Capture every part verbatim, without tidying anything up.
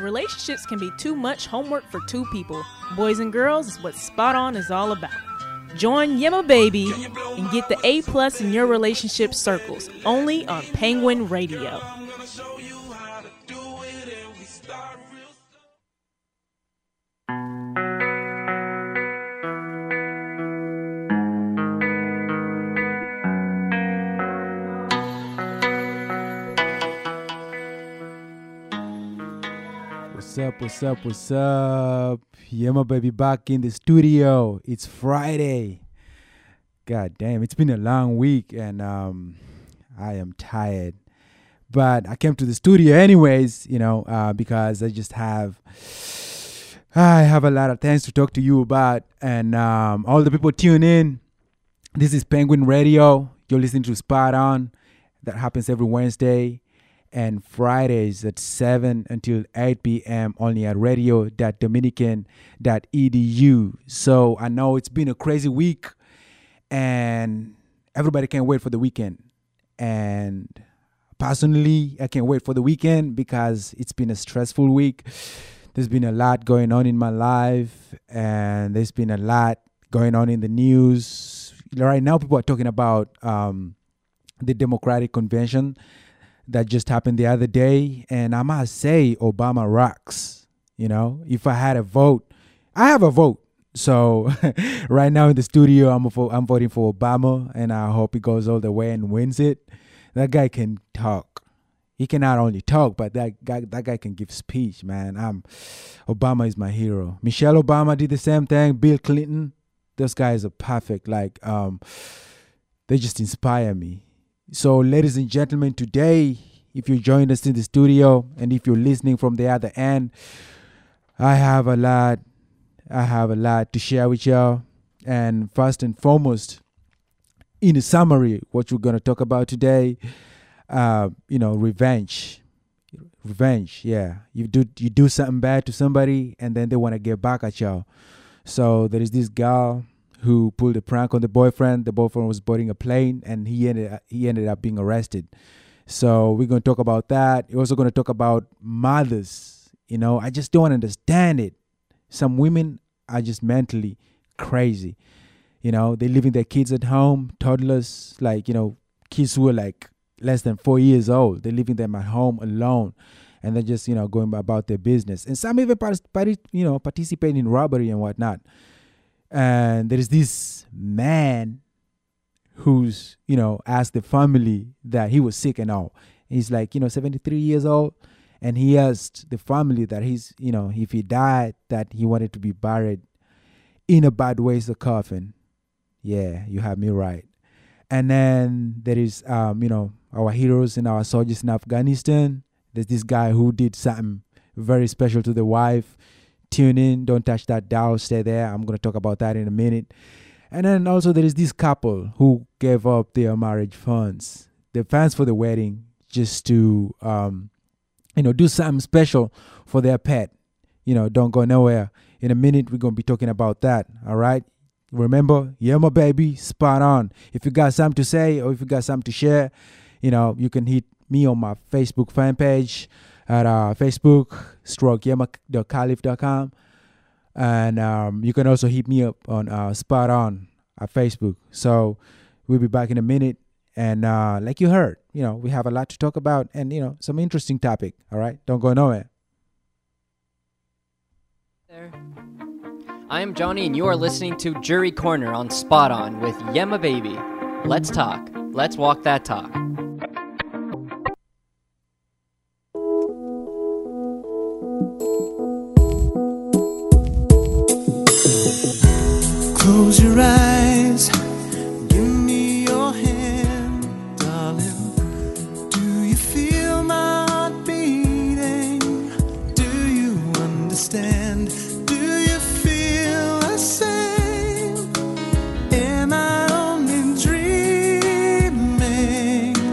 relationships can be too much homework for two people. Boys and girls is what Spot On is all about. Join Yema Baby and get the A plus in your relationship circles, only on Penguin Radio. What's up, what's up, what's up? Yema Baby back in the studio. It's Friday. God damn, it's been a long week and um, I am tired. But I came to the studio anyways, you know, uh, because I just have, I have a lot of things to talk to you about. And um, all the people tune in. This is Penguin Radio. You're listening to Spot On. That happens every Wednesday and Fridays at seven until eight p.m. only at radio dot dominican dot e d u. So I know it's been a crazy week and everybody can't wait for the weekend. And personally, I can't wait for the weekend because it's been a stressful week. There's been a lot going on in my life and there's been a lot going on in the news. Right now, people are talking about um, the Democratic Convention that just happened the other day. And I must say, Obama rocks. You know, if I had a vote, I have a vote. So right now in the studio, I'm, a, I'm voting for Obama. And I hope he goes all the way and wins it. That guy can talk. He can not only talk, but that guy, that guy can give speech, man. I'm, Obama is my hero. Michelle Obama did the same thing. Bill Clinton. Those guys are perfect. Like, um, they just inspire me. So, ladies and gentlemen, today, if you joined us in the studio and if you're listening from the other end, I have a lot, I have a lot to share with y'all. And first and foremost, in a summary, what we're going to talk about today, uh, you know, revenge. Revenge, yeah. You do you do something bad to somebody and then they want to get back at y'all. So, there is this girl who pulled a prank on the boyfriend. The boyfriend was boarding a plane and he ended he ended up being arrested. So we're going to talk about that. We're also going to talk about mothers. You know, I just don't understand it. Some women are just mentally crazy. You know, they're leaving their kids at home, toddlers, like, you know, kids who are like less than four years old. They're leaving them at home alone. And they're just, you know, going about their business. And some even, you know, participate in robbery and whatnot. And there is this man who's, you know, asked the family that he was sick and all. He's like, you know, seventy-three years old. And he asked the family that he's, you know, if he died, that he wanted to be buried in a bad ways, a coffin. Yeah, you have me right. And then there is, um, you know, our heroes and our soldiers in Afghanistan. There's this guy who did something very special to the wife. Tune in, don't touch that dial, stay there. I'm going to talk about that in a minute. And then also there is this couple who gave up their marriage funds, the funds for the wedding, just to, um, you know, do something special for their pet. You know, don't go nowhere. In a minute, we're going to be talking about that, all right? Remember, Yema Baby, Spot On. If you got something to say or if you got something to share, you know, you can hit me on my Facebook fan page at uh, Facebook, stroke yema dot caliph dot com. And um, you can also hit me up on uh, Spot On at Facebook. So we'll be back in a minute. And uh, like you heard, you know, we have a lot to talk about and, you know, some interesting topic. All right. Don't go nowhere. There. I am Johnny, and you are listening to Jury Corner on Spot On with Yema Baby. Let's talk. Let's walk that talk. Close your eyes, give me your hand, darling. Do you feel my heart beating? Do you understand? Do you feel the same? Am I only dreaming?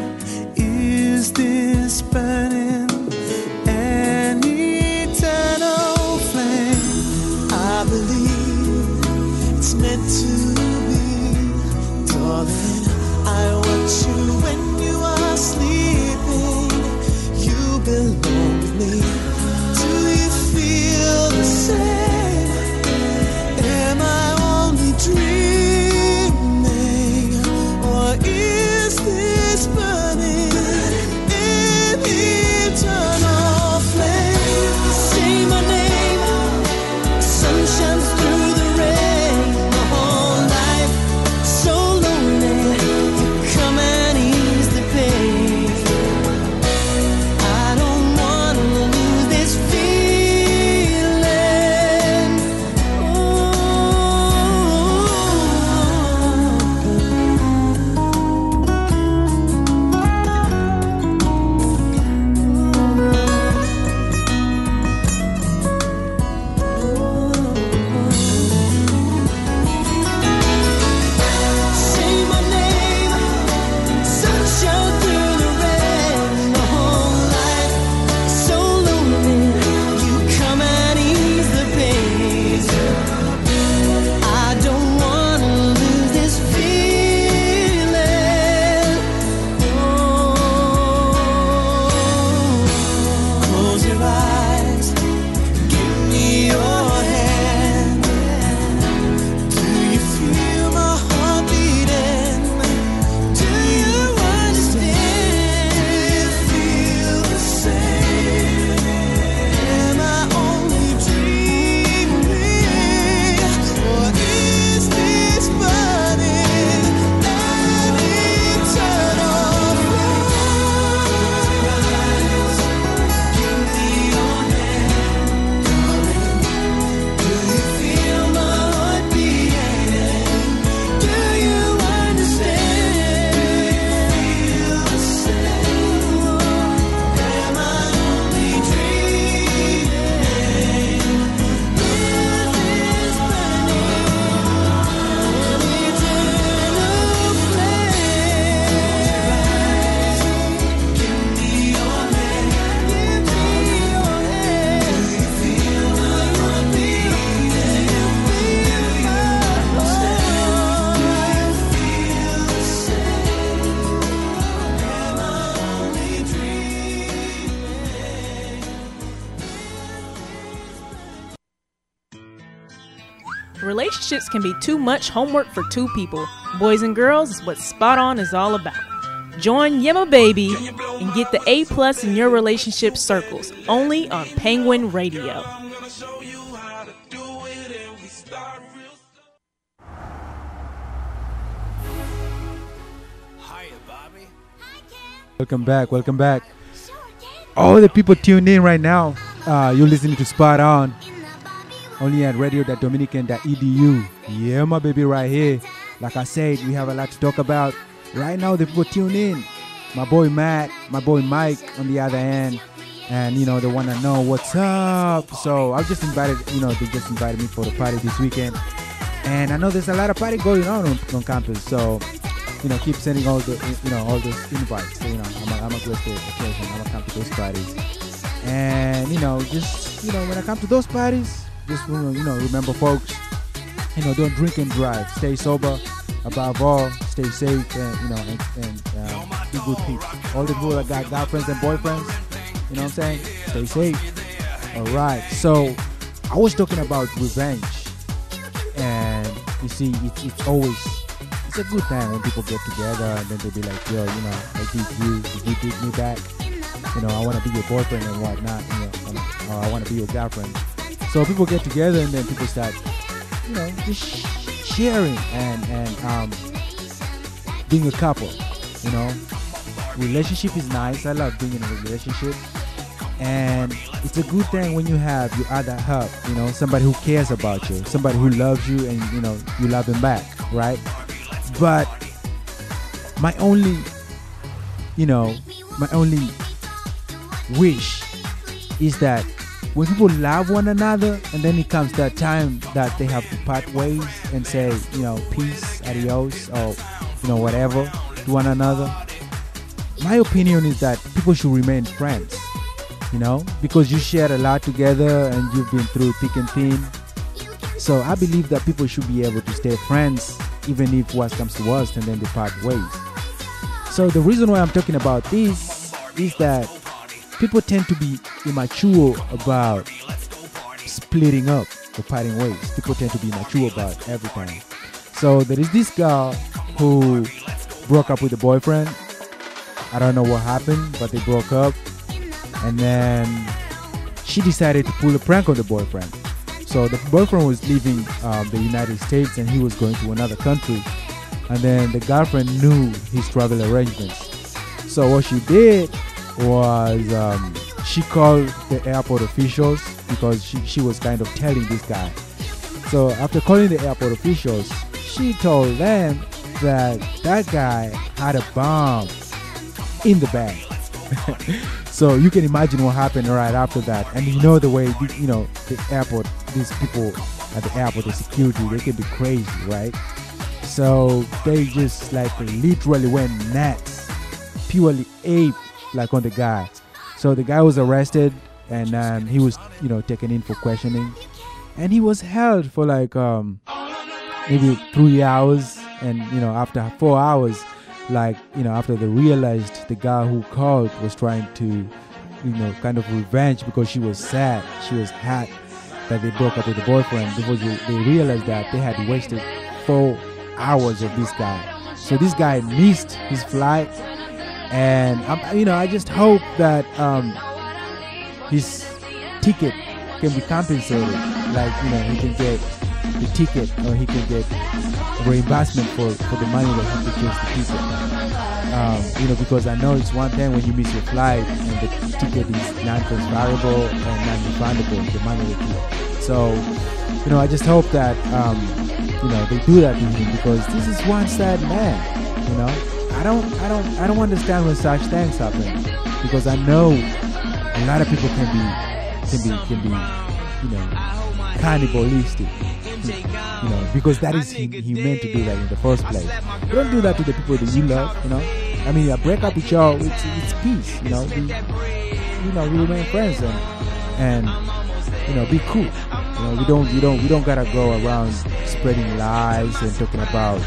relationships can be too much homework for two people. Boys and girls is what Spot On is all about. Join Yema Baby and get the A plus in your relationship circles, only on Penguin Radio. Welcome back, welcome back. All the people tuned in right now, uh, you're listening to Spot On, only at radio dot dominican dot e d u. Yeah, my baby, right here. Like I said, we have a lot to talk about. Right now, the people tune in. My boy Matt, my boy Mike on the other end. And, you know, they want to know what's up. So I've just invited, you know, they just invited me for the party this weekend. And I know there's a lot of party going on on, on campus. So, you know, keep sending all the, you know, all those invites. So, you know, I'm a, I'm a glad to occasion. I'm going to come to those parties. And, you know, just, you know, when I come to those parties, just, you know, you know, remember, folks, you know, don't drink and drive. Stay sober. Above all, stay safe and, you know, and, and uh, be good people. All the people that got girlfriends and boyfriends, you know what I'm saying? Stay safe. All right. So I was talking about revenge. And you see, it, it's always, it's a good time when people get together and then they be like, yo, you know, I did you, did you dig me back? You know, I want to be your boyfriend and whatnot, you know, or I want to be your girlfriend. So people get together and then people start, you know, just sharing and, and um, being a couple, you know. Relationship is nice. I love being in a relationship. And it's a good thing when you have your other half, you know, somebody who cares about you, somebody who loves you and, you know, you love them back, right? But my only, you know, my only wish is that when people love one another and then it comes that time that they have to part ways and say, you know, peace, adios, or, you know, whatever to one another, my opinion is that people should remain friends, you know, because you shared a lot together and you've been through thick and thin. So I believe that people should be able to stay friends even if worst comes to worst and then they part ways. So the reason why I'm talking about this is that people tend to be immature about splitting up or parting ways. People tend to be immature about everything. So there is this girl who broke up with a boyfriend. I don't know what happened, but they broke up. And then she decided to pull a prank on the boyfriend. So the boyfriend was leaving um, the United States and he was going to another country. And then the girlfriend knew his travel arrangements. So what she did was um, she called the airport officials because she, she was kind of telling this guy. So after calling the airport officials, she told them that that guy had a bomb in the bag. So you can imagine what happened right after that. And you know the way, you know, the airport, these people at the airport, the security, they can be crazy, right? So they just like literally went nuts, purely ape like on the guy. So the guy was arrested and um, he was, you know, taken in for questioning. And he was held for like um, maybe three hours. And, you know, after four hours, like, you know, after they realized the guy who called was trying to, you know, kind of revenge because she was sad, she was hot that they broke up with the boyfriend, because they, they realized that they had wasted four hours of this guy. So this guy missed his flight, and um, you know, I just hope that um, his ticket can be compensated, like, you know, he can get the ticket or he can get reimbursement for, for the money that he purchased the ticket. Um, you know, because I know it's one thing when you miss your flight and the ticket is non-transferable and non-refundable, the money that you. So, you know, I just hope that, um, you know, they do that to him, because this is one sad man, you know. I don't, I don't, I don't understand when such things happen, because I know a lot of people can be, can be, can be, you know, cannibalistic. You know, because that is he, he meant to do that in the first place. You don't do that to the people that you love, you know. I mean, a break up with y'all, it's, it's peace, you know. We, you know, we remain friends and, and you know, be cool. You know, we don't, we don't, we don't gotta go around spreading lies and talking about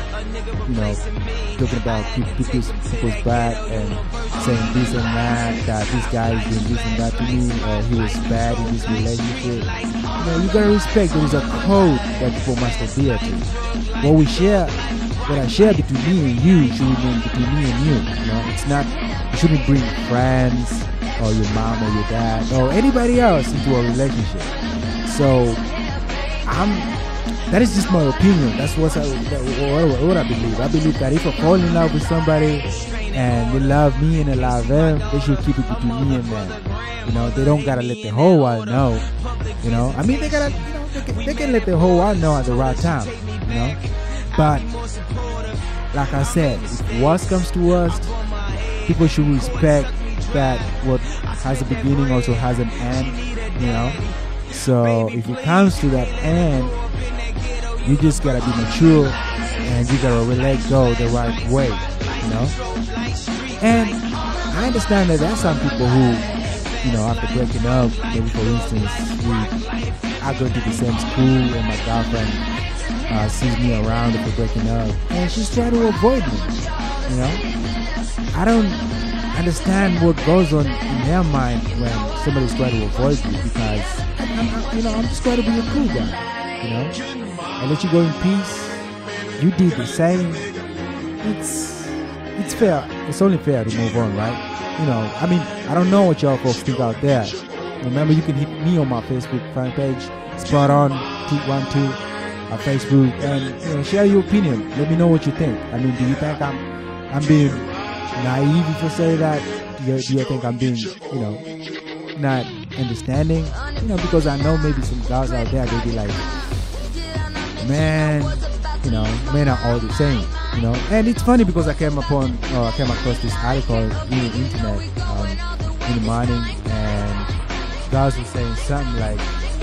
you know, talking about people's, people's back and saying this and that, that this guy is doing this and that to me, or he was bad in this relationship. You know, you gotta respect there is a code that people must adhere to. What we share, what I share between me and you should remain between me and you. You know, it's not, you shouldn't bring friends or your mom or your dad or anybody else into a relationship. So I'm that is just my opinion. That's what I, that, what, what I believe. I believe that if I fall in love with somebody and they love me and I love them, they should keep it between me and them. You know, they don't gotta let the whole world know. You know, I mean, they gotta, you know, they can, they can let the whole world know at the right time. You know, but like I said, if worst comes to worst, people should respect that what has a beginning also has an end. You know, so if it comes to that end, you just gotta be mature and you gotta let go the right way, you know. And I understand that there are some people who, you know, after breaking up, maybe for instance, we I go to the same school and my girlfriend uh, sees me around after breaking up, and she's trying to avoid me, you know. I don't understand what goes on in their mind when somebody's trying to avoid you, because I'm, you know, I'm just trying to be a cool guy, you know. I let you go in peace. You did the same. It's it's fair. It's only fair to move on, right? You know, I mean, I don't know what y'all folks think out there. Remember, you can hit me on my Facebook fan page, Spot On two one two, on Facebook, and you know, share your opinion. Let me know what you think. I mean, do you think I'm I'm being naive if I say that? Do you, do you think I'm being, you know, not understanding? You know, because I know maybe some guys out there, they'll be like, man, you know, men are all the same, you know. And it's funny because I came upon, uh, I came across this article in the internet um, in the morning, and guys were saying something like,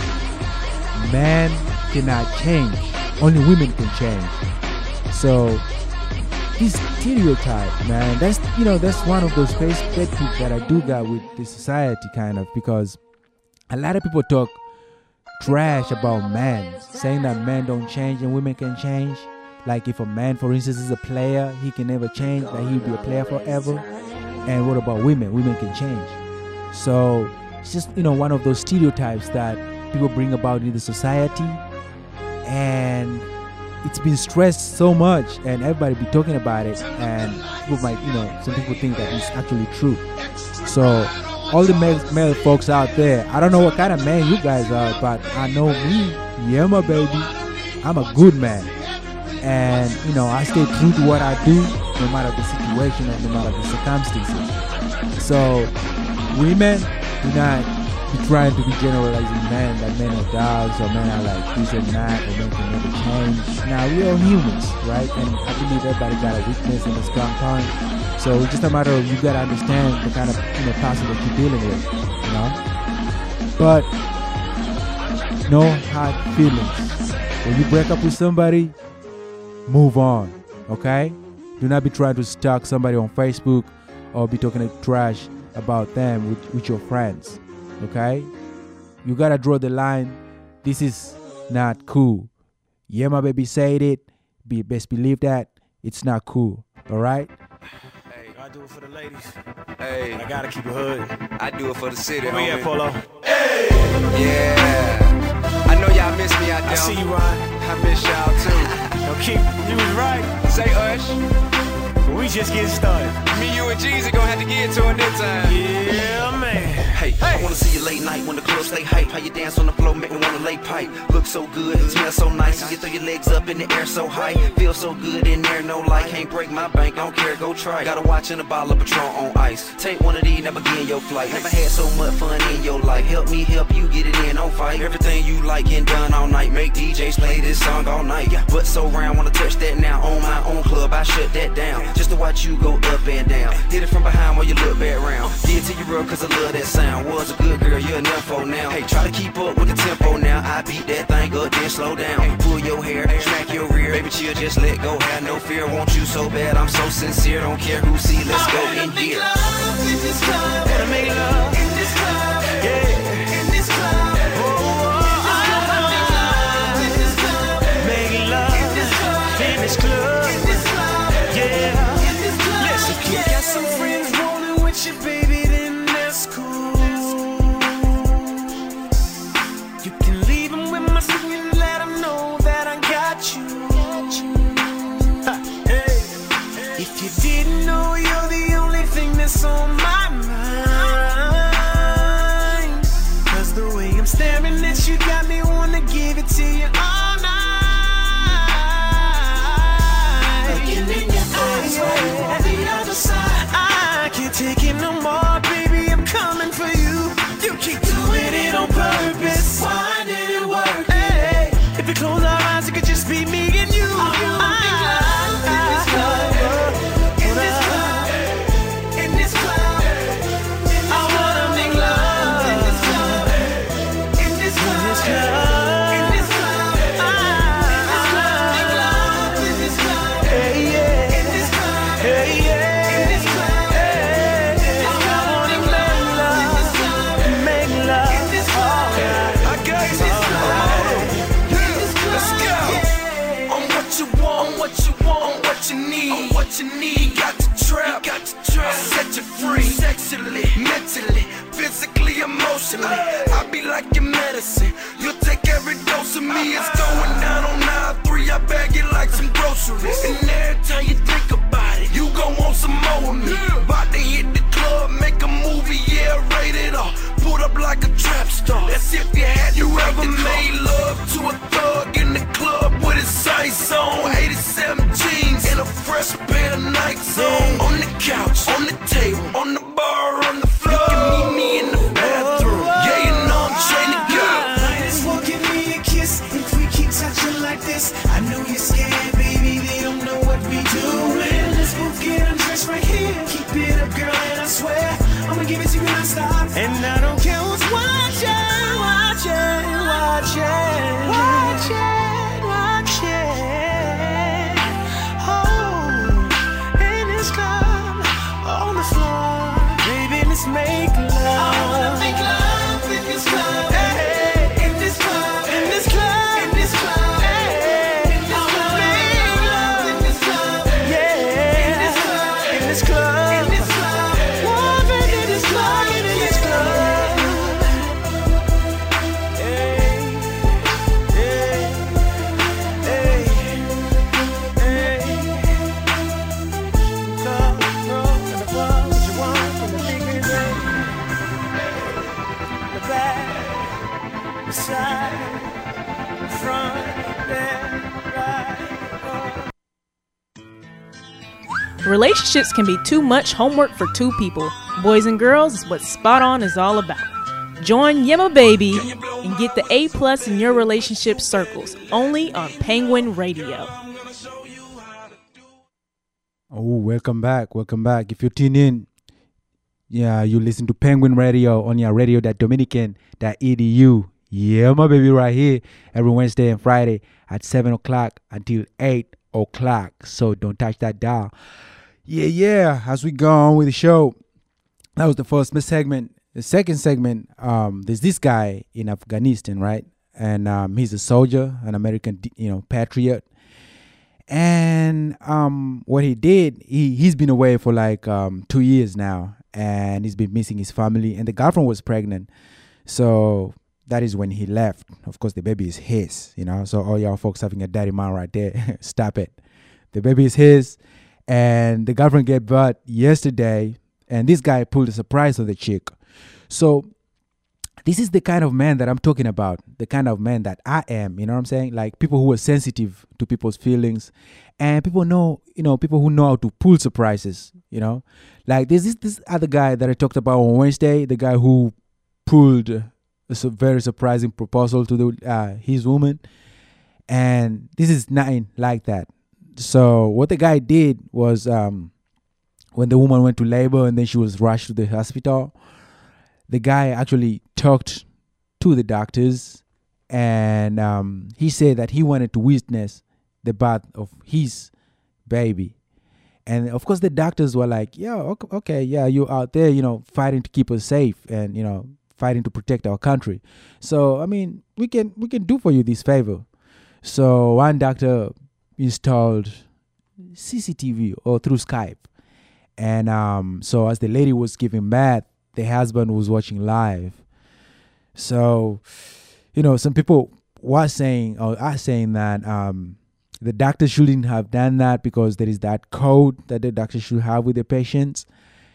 men cannot change, only women can change. So this stereotype, man, that's, you know, that's one of those pet peeves that I do got with the society, kind of, because a lot of people talk trash about men, saying that men don't change and women can change. Like if a man, for instance, is a player, he can never change, that he'll be a player forever. And what about women? Women can change. So it's just, you know, one of those stereotypes that people bring about in the society, and it's been stressed so much, and everybody be talking about it, and people might, you know, some people think that it's actually true. So all the male, male folks out there, I don't know what kind of man you guys are, but I know me, yeah, my baby, I'm a good man. And, you know, I stay true to what I do, no matter the situation and no matter the circumstances. So, women, do not be trying to be generalizing men, that men are dogs, or men are like this and that, or men can never change. Now, we are humans, right? And I believe everybody got a weakness and a strong point. So it's just a matter of you gotta understand the kind of, you know, person that you're dealing with, you know. But no hard feelings. When you break up with somebody, move on, okay? Do not be trying to stalk somebody on Facebook or be talking trash about them with, with your friends, okay? You gotta draw the line. This is not cool. Yeah, my baby said it. Be best believe that it's not cool, all right? I do it for the ladies. Hey, I gotta keep it hood. I do it for the city, Where you homie. at, Polo? Hey, yeah. I know y'all miss me out there. I see you, Ryan. I miss y'all too. Yo, Keith, you was right. Say Ush. We just getting started. Me, you, and Jeezy gonna have to get to it this time. Yeah, man. Hey, hey, I wanna see you late night when the club stay hype. How you dance on the floor, make me wanna lay pipe. Look so good, smell so nice, and you throw your legs up in the air so high. Feel so good in there, no light. Can't break my bank, don't care, go try. Got a watch and a bottle of Patron on ice. Take one of these, never get in your flight. Never had so much fun in your life. Help me help you get it in, don't fight. Everything you like and done all night. Make D Js play this song all night. But so round, wanna touch that now. On my own club, I shut that down. Just to watch you go up and down. Hit it from behind while you look back round. Get to your real cause I love that sound. Was a good girl, you're a nympho now. Hey, try to keep up with the tempo now. I beat that thing up, then slow down. Pull your hair, smack your rear. Baby, chill, just let go. Have no fear, want you so bad. I'm so sincere, don't care who see. Let's go in here. Wanna make love in this club. Yeah. In this club. Oh, oh, oh. Make love in this club. In this club. want you, baby, then that's cool. You can leave him with my signal, let him know that I got you. Ha, hey. If you didn't know, you're the only thing that's on my mind. Cause the way I'm staring at you got me wanna give it to you all night. Looking in your eyes, while you on the other side. I can't take it no more, baby, I'm coming for you. You keep doing it on purpose. Why did it work? Hey, if you close our eyes, it could just be me and you. I wanna make love in this club, in this club, in this club. I wanna make love in this club, in this club, in this club. I wanna make love in this club, hey yeah, in this club, hey yeah, in this club. I wanna make love, make love in this club. I got you. Let's go. On what you want, on what you want, on what you need, on what you need. Got to trap, got to trap. Set you free, sexually, mentally, physically, emotionally. I be like your medicine. You'll take every dose of me. It's going down on nine three. I bag it like some groceries. And every time you think about it, you gon' want some more of me. About to hit the club, make a movie, yeah, rated R. Put up like a trap star. That's if you had you ever made love to a thug in the club with his sights on. eighty-seven jeans and a fresh pair of Nikes on. On the couch, on the table, on the bar, on the floor. You can meet me in the bathroom. Yeah, you know I'm trying to go. Just won't give me a kiss if we keep touching like this. I know you're scared, baby. They don't know what we doing. Let's both get undressed right here. Keep it up, girl, and I swear I'ma give it to you non-stop. And I don't care who's watching, watching, watching, watching, watching. Oh, in this club, on the floor, baby, let's make love. I wanna make love in this club, hey, in this club, in this club, in this club, hey, in this club, make love in this club, yeah, in this club, in this club, in this club, love in this club, in this club. Hey, hey, hey, hey. Love, love, and the love that you want from the big big bang. The back, the side, the front, left, right. Relationships can be too much homework for two people. Boys and girls is what Spot On is all about. Join Yema Baby and get the A plus in your relationship circles, only on Penguin Radio. Oh, welcome back. Welcome back. If you tune in, yeah, you listen to Penguin Radio on your radio dot dominican dot e d u. Yeah, my baby, right here every Wednesday and Friday at seven o'clock until eight o'clock. So don't touch that dial. Yeah, yeah. As we go on with the show, that was the first segment. The second segment, um, there's this guy in Afghanistan, right? And um, he's a soldier, an American, you know, patriot. And um, what he did, he, he's been away for like um, two years now. And he's been missing his family. And the girlfriend was pregnant. So that is when he left. Of course, the baby is his, you know. So all y'all folks having a daddy man right there, stop it. The baby is his. And the girlfriend gave birth yesterday. And this guy pulled a surprise on the chick. So this is the kind of man that I'm talking about, the kind of man that I am, you know what I'm saying? Like people who are sensitive to people's feelings, and people know, you know, people who know how to pull surprises, you know? Like there's this, this other guy that I talked about on Wednesday, the guy who pulled a very surprising proposal to the uh, his woman, and this is nothing like that. So what the guy did was um, when the woman went to labor and then she was rushed to the hospital, the guy actually talked to the doctors, and um, he said that he wanted to witness the birth of his baby. And of course the doctors were like, yeah, okay, okay, yeah, you're out there, you know, fighting to keep us safe and, you know, fighting to protect our country. So, I mean, we can we can do for you this favor. So one doctor installed C C T V or through Skype. And um, so as the lady was giving birth, the husband was watching live. So, you know, some people were saying or are saying that um, the doctor shouldn't have done that because there is that code that the doctor should have with the patients.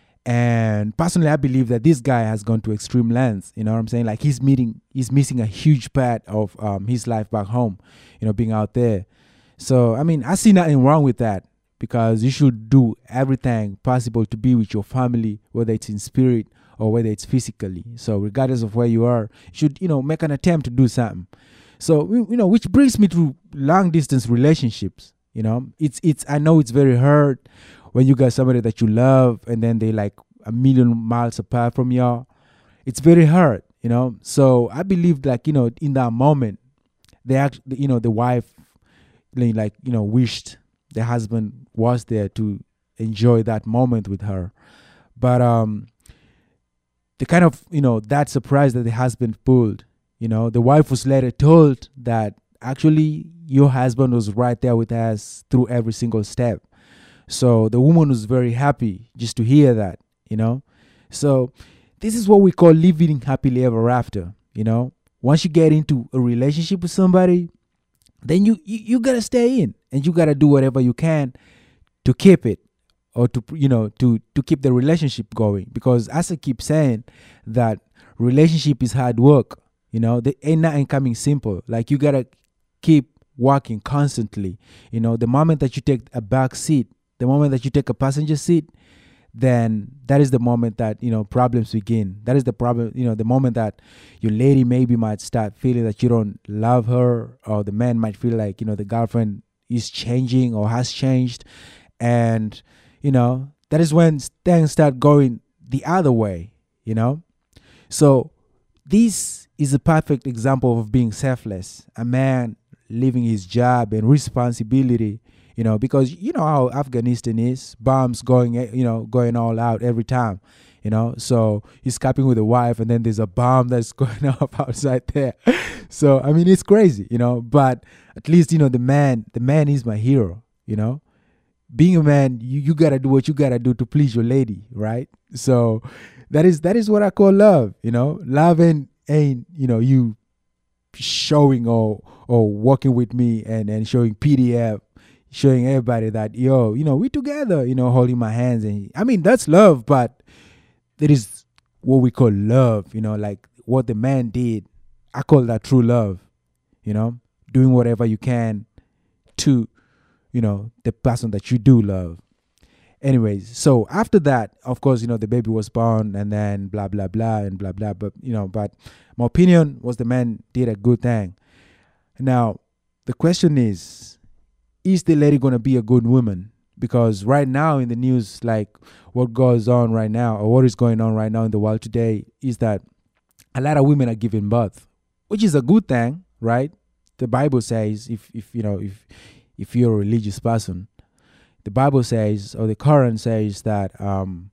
And personally, I believe that this guy has gone to extreme lengths. You know what I'm saying? Like he's meeting, he's missing a huge part of um, his life back home, you know, being out there. So, I mean, I see nothing wrong with that because you should do everything possible to be with your family, whether it's in spirit or whether it's physically. So regardless of where you are, you should, you know, make an attempt to do something. So, you know, which brings me to long distance relationships. You know, it's, it's, I know it's very hard when you got somebody that you love and then they like a million miles apart from y'all. It's very hard, you know. So I believe like, you know, in that moment, they actually, you know, the wife like, you know, wished the husband was there to enjoy that moment with her. But um, the kind of, you know, that surprise that the husband pulled, you know, the wife was later told that actually your husband was right there with us through every single step. So the woman was very happy just to hear that, you know. So this is what we call living happily ever after, you know. Once you get into a relationship with somebody, then you, you, you got to stay in and you got to do whatever you can to keep it or to, you know, to, to keep the relationship going. Because as I keep saying that relationship is hard work, you know, there ain't nothing coming simple. Like you got to keep working constantly. You know, the moment that you take a back seat, the moment that you take a passenger seat, then that is the moment that, you know, problems begin. That is the problem, you know, the moment that your lady maybe might start feeling that you don't love her, or the man might feel like, you know, the girlfriend is changing or has changed. And, you know, that is when things start going the other way, you know. So this is a perfect example of being selfless. A man leaving his job and responsibility, you know, because you know how Afghanistan is, bombs going, you know, going all out every time, you know. So he's capping with a wife and then there's a bomb that's going off outside there. So, I mean, it's crazy, you know, but at least, you know, the man, the man is my hero, you know. Being a man, you, you got to do what you got to do to please your lady, right? So that is that is what I call love, you know. Love ain't, ain't you know, you showing or or working with me and, and showing P D F, showing everybody that, yo, you know, we together, you know, holding my hands. And I mean, that's love, but there is what we call love, you know, like what the man did. I call that true love, you know, doing whatever you can to, you know, the person that you do love. Anyways, so after that, of course, you know, the baby was born and then blah, blah, blah, and blah, blah. But, you know, but my opinion was the man did a good thing. Now, the question is, is the lady going to be a good woman? Because right now in the news, like what goes on right now or what is going on right now in the world today is that a lot of women are giving birth, which is a good thing, right? The Bible says if, if you know, if if you're a religious person, the Bible says, or the Quran says that um,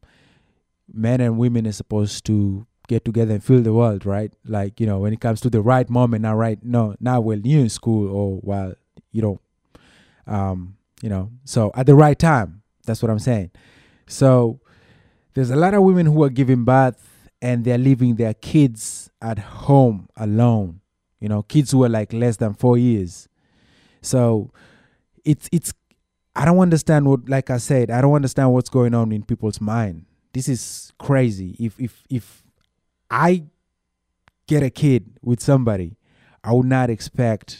men and women are supposed to get together and fill the world, right? Like, you know, when it comes to the right moment, not right, no, not while you're in school or while, you know, um, you know, so at the right time, that's what I'm saying. So there's a lot of women who are giving birth and they're leaving their kids at home alone, you know, kids who are like less than four years. So it's, it's, I don't understand what, like I said, I don't understand what's going on in people's mind. This is crazy. If, if, if I get a kid with somebody, I would not expect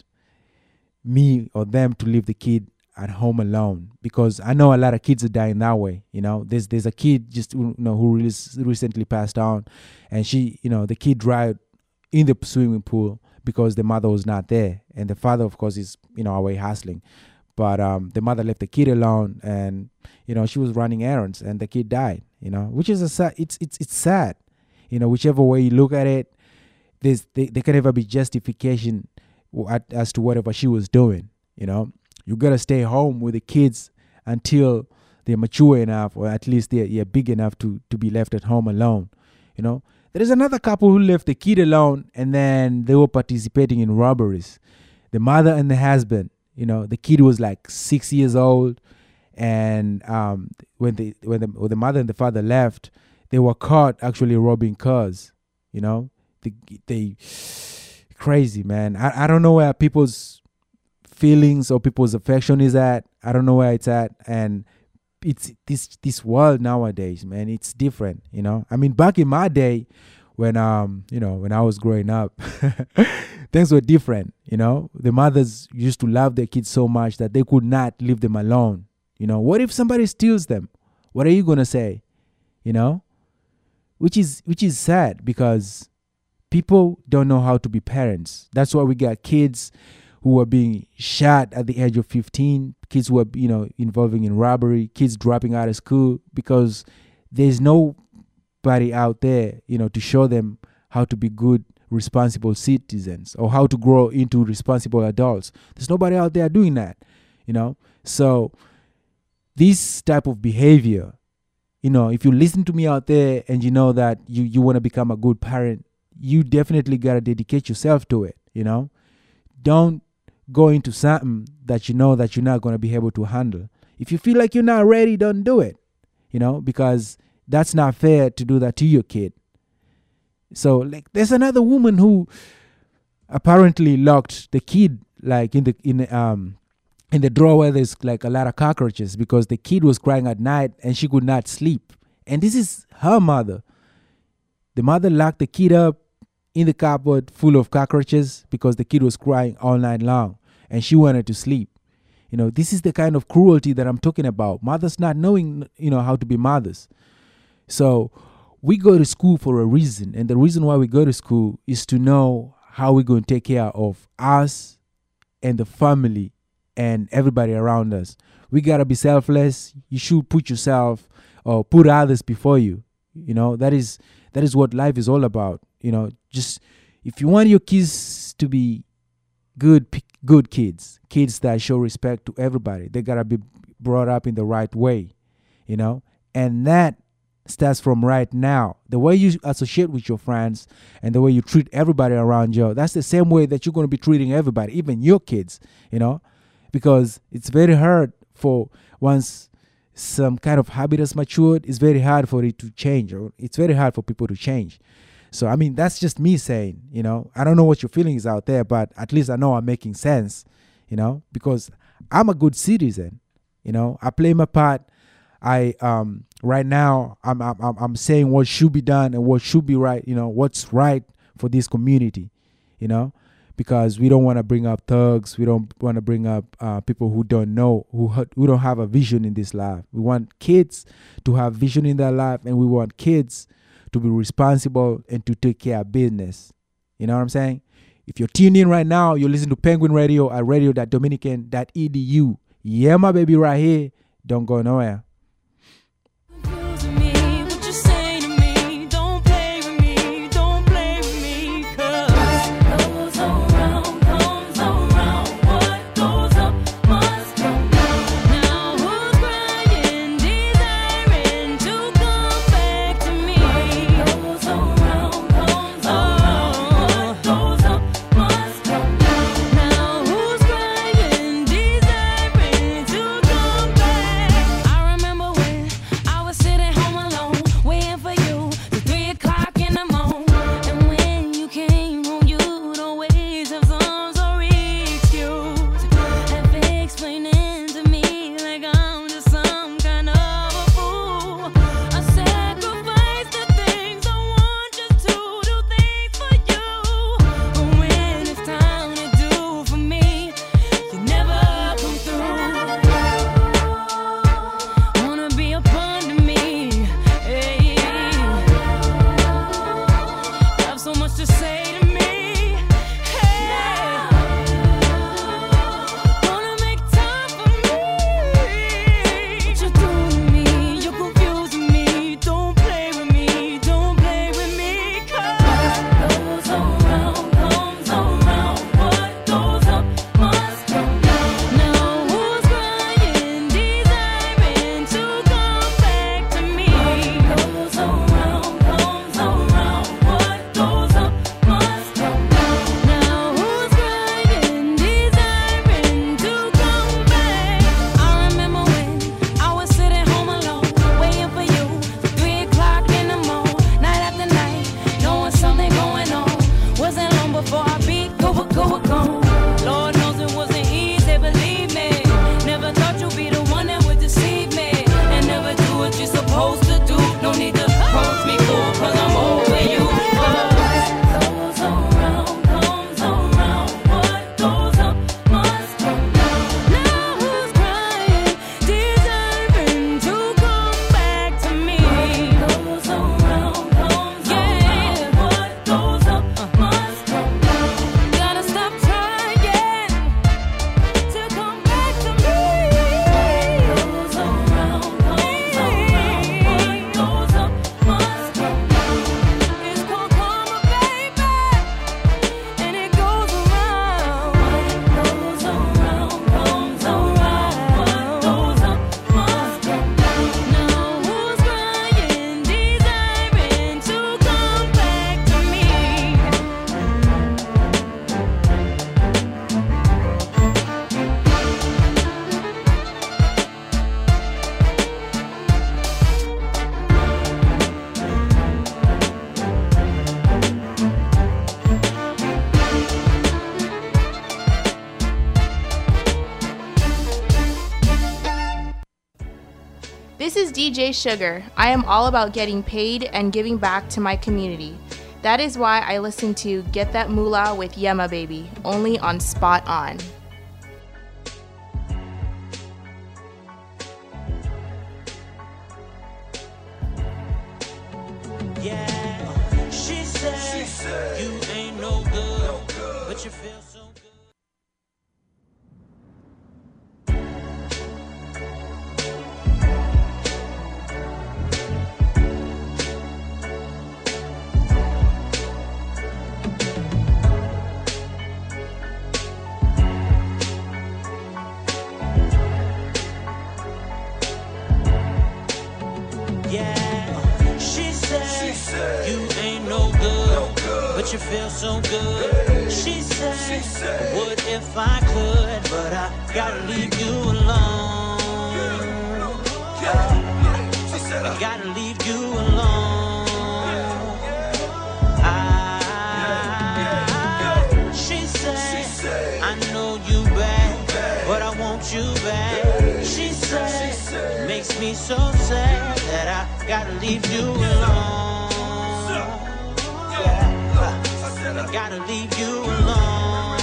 me or them to leave the kid at home alone, because I know a lot of kids are dying that way. You know, there's, there's a kid just, you know, who really recently passed on, and she, you know, the kid died in the swimming pool because the mother was not there. And the father, of course, is, you know, away hustling. But um, the mother left the kid alone, and you know she was running errands, and the kid died. You know, which is a sad. It's it's it's sad. You know, whichever way you look at it, there's there, there can never be justification at, as to whatever she was doing. You know, you gotta stay home with the kids until they're mature enough, or at least they're, they're big enough to to be left at home alone. You know, there is another couple who left the kid alone, and then they were participating in robberies. The mother and the husband. You know, the kid was like six years old And um, when the when the when the mother and the father left, they were caught actually robbing cars. You know, they they crazy, man. I I don't know where people's feelings or people's affection is at. I don't know where it's at, and it's this this world nowadays, man. It's different, you know. I mean, back in my day, when um you know when I was growing up, things were different. You know, the mothers used to love their kids so much that they could not leave them alone. You know, what if somebody steals them? What are you gonna say? You know, which is which is sad because people don't know how to be parents. That's why we got kids who are being shot at the age of fifteen, kids who are, you know, involving in robbery, kids dropping out of school because there's nobody out there, you know, to show them how to be good, responsible citizens or how to grow into responsible adults. There's nobody out there doing that, you know. So this type of behavior, you know, if you listen to me out there and you know that you, you want to become a good parent, you definitely got to dedicate yourself to it, you know. Don't go into something that you know that you're not going to be able to handle. If you feel like you're not ready, don't do it, you know, because that's not fair to do that to your kid. So, like, there's another woman who apparently locked the kid, like, in the in the, um in the drawer where there's like a lot of cockroaches because the kid was crying at night and she could not sleep. And this is her mother. The mother locked the kid up in the cupboard full of cockroaches because the kid was crying all night long and she wanted to sleep. You know, this is the kind of cruelty that I'm talking about. Mothers not knowing, you know, how to be mothers. So we go to school for a reason. And the reason why we go to school is to know how we're going to take care of us and the family and everybody around us. We got to be selfless. You should put yourself or put others before you. You know, that is that is what life is all about. You know, just if you want your kids to be good, good kids, kids that show respect to everybody, they got to be brought up in the right way, you know, and that starts from right now. The way you associate with your friends and the way you treat everybody around you, that's the same way that you're going to be treating everybody, even your kids, you know, because it's very hard for once some kind of habit has matured, it's very hard for it to change, or it's very hard for people to change. So, I mean, that's just me saying, you know, I don't know what your feelings out there, but at least I know I'm making sense, you know, because I'm a good citizen, you know, I play my part. I, um, right now, I'm, I'm, I'm saying what should be done and what should be right, you know, what's right for this community, you know, because we don't want to bring up thugs. We don't want to bring up uh, people who don't know, who, who don't have a vision in this life. We want kids to have vision in their life, and we want kids to be responsible and to take care of business. You know what I'm saying? If you're tuned in right now, you're listening to Penguin Radio at radio dot dominican dot e d u. Yeah, my baby, right here. Don't go nowhere. I remember D J Sugar. I am all about getting paid and giving back to my community. That is why I listen to Get That Moolah with Yema Baby, only on Spot On. Yeah, she said, she said you ain't no good, no good, but you feel so good. You ain't no good, no good, but you feel so good. Hey. She said, she said, what if I could, but I gotta leave you alone. Yeah. She said, I gotta leave you alone. I, she said, she said, I know you bad, but I want you back. She said, she said, makes me so sad that I gotta leave you alone. I gotta leave you alone.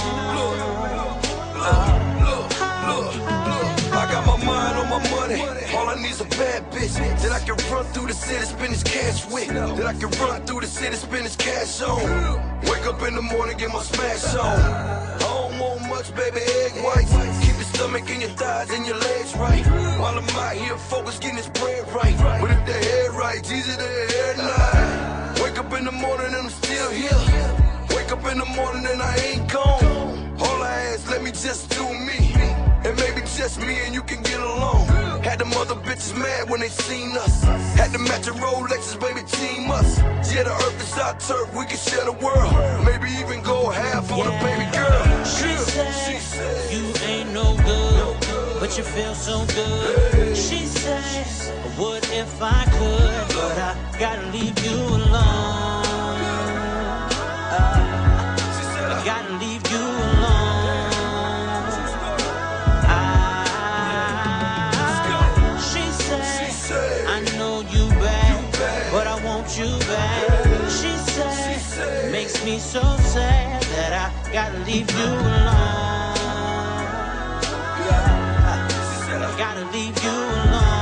Look, look, look, look. I got my mind on my money. All I need's a bad bitch that I can run through the city, spend this cash with. That I can run through the city, spend this cash on. Wake up in the morning, get my smash on. I don't want much, baby, egg whites. Keep your stomach and your thighs and your legs right. While I'm out here focused, getting this bread right. But if the head right, it's easy to head not. Wake up in the morning and I'm still here. Wake up in the morning and I ain't gone. All I ask, let me just do me. And maybe just me and you can get along. Had them other bitches mad when they seen us. Had the matching Rolexes, baby, team us. Yeah, the earth is our turf, we can share the world. Maybe even go half on yeah. the baby girl. She, yeah. said, she said, you ain't no good, no good, but you feel so good. Hey. She said, what if I could, but I gotta leave you alone. Uh, I gotta leave you alone. I, she said, I know you bad, but I want you back. She said, makes me so sad that I gotta leave you alone. I gotta leave you alone.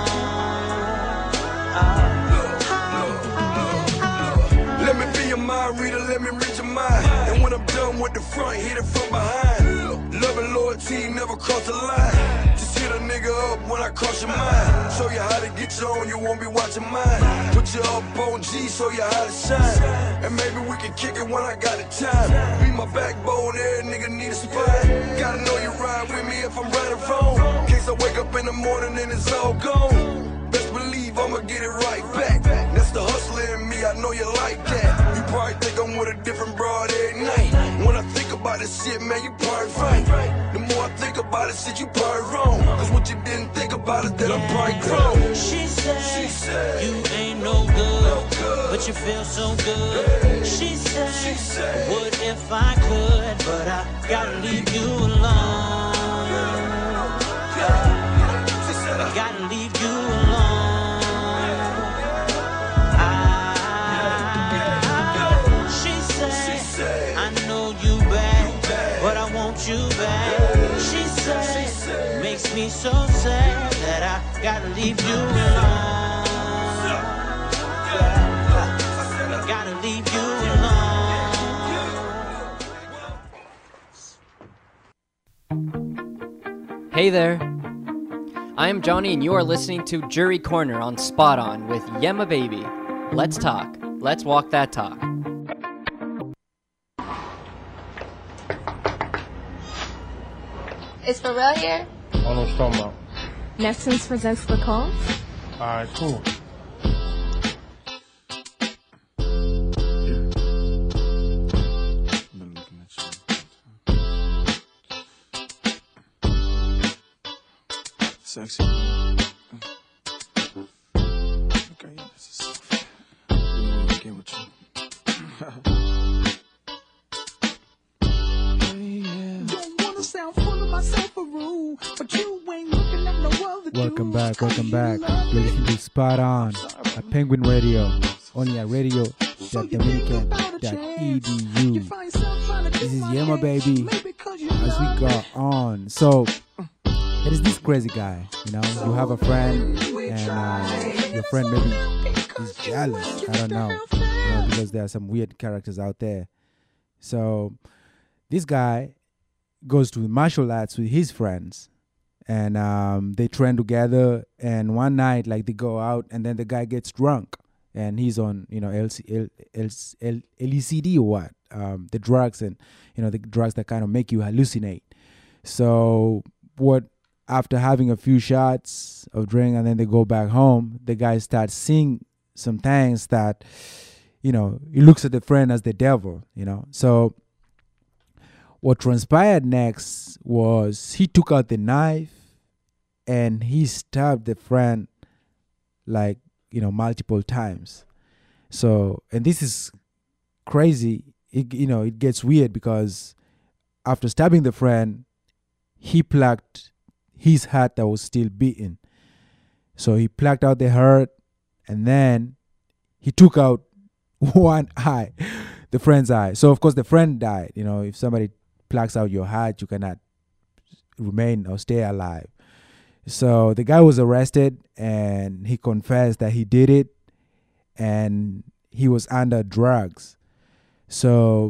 Let me be your mind reader, let me read your mind. And when I'm done with the front, hit it from behind. Love and loyalty never cross the line. Just hit a nigga up when I cross your mind. Show you how to get you on, you won't be watching mine. Put you up on G, show you how to shine. And maybe we can kick it when I got the time. Be my backbone, every nigga need a spine. Gotta know you ride with me if I'm right or wrong. In case I wake up in the morning and it's all gone. Best believe I'ma get it right back. That's the hustler in me, I know you like that. You probably think I'm with a different broad every night. When I think about this shit, man, you probably right. The more I think about this shit, you probably wrong. Cause what you didn't think about is that I'm probably grown. She said, she said, you ain't no good, no good, but you feel so good. Hey. She said, she said, what if I could, but I gotta leave you alone. Yeah. She said, I gotta leave you alone. I know you bad, but I want you back. She said, makes me so sad that I gotta leave you alone. I gotta leave you alone. Hey there. I am Johnny and you are listening to Jury Corner on Spot On with Yema Baby. Let's talk. Let's walk that talk. Is Pharrell here? I don't know what you're talking about. Nessence presents the call. Alright, cool. Sexy. Okay, yeah, this is so fat. I really want to get with you. Hey, yeah. Don't wanna sound full of myself a rule, but you ain't looking at no other Welcome back, welcome back. You're listening to Spot On at Penguin Radio, only at radio dot dominican dot e d u. This is Yema Baby as we go on. So, it is this crazy guy, you know, you have a friend and uh, your friend maybe is jealous, I don't know, you know, because there are some weird characters out there. So, this guy goes to martial arts with his friends. And um, they train together, and one night, like, they go out, and then the guy gets drunk, and he's on, you know, L C, L, L, L, L E C D or what, um, the drugs, and, you know, the drugs that kind of make you hallucinate. So what, after having a few shots of drink, and then they go back home, the guy starts seeing some things that, you know, he looks at the friend as the devil, you know. So what transpired next was he took out the knife and he stabbed the friend like, you know, multiple times. So, and this is crazy. It, you know, it gets weird because after stabbing the friend, he plucked his heart that was still beating. So he plucked out the heart and then he took out one eye, the friend's eye. So, of course, the friend died. You know, if somebody plucks out your heart, you cannot remain or stay alive. So the guy was arrested and he confessed that he did it and he was under drugs. So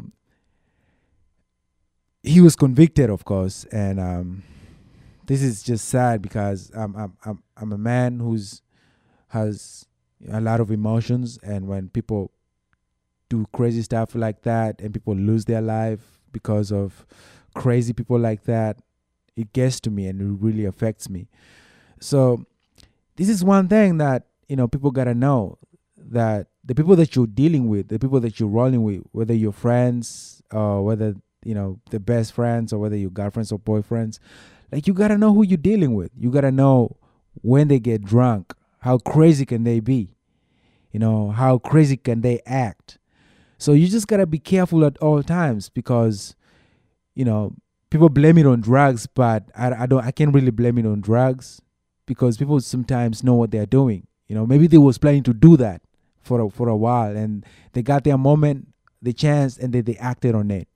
he was convicted, of course, and um, this is just sad because I'm I'm I'm I'm a man who's has a lot of emotions, and when people do crazy stuff like that and people lose their life because of crazy people like that, it gets to me and it really affects me. So this is one thing that, you know, people gotta know, that the people that you're dealing with, the people that you're rolling with, whether you're friends or whether, you know, the best friends or whether you're girlfriends or boyfriends, like, you gotta know who you're dealing with. You gotta know when they get drunk, how crazy can they be? You know, how crazy can they act? So you just gotta be careful at all times because, you know, people blame it on drugs, but I, I don't. I can't really blame it on drugs because people sometimes know what they're doing. You know, maybe they was planning to do that for a, for a while, and they got their moment, the chance, and then they acted on it.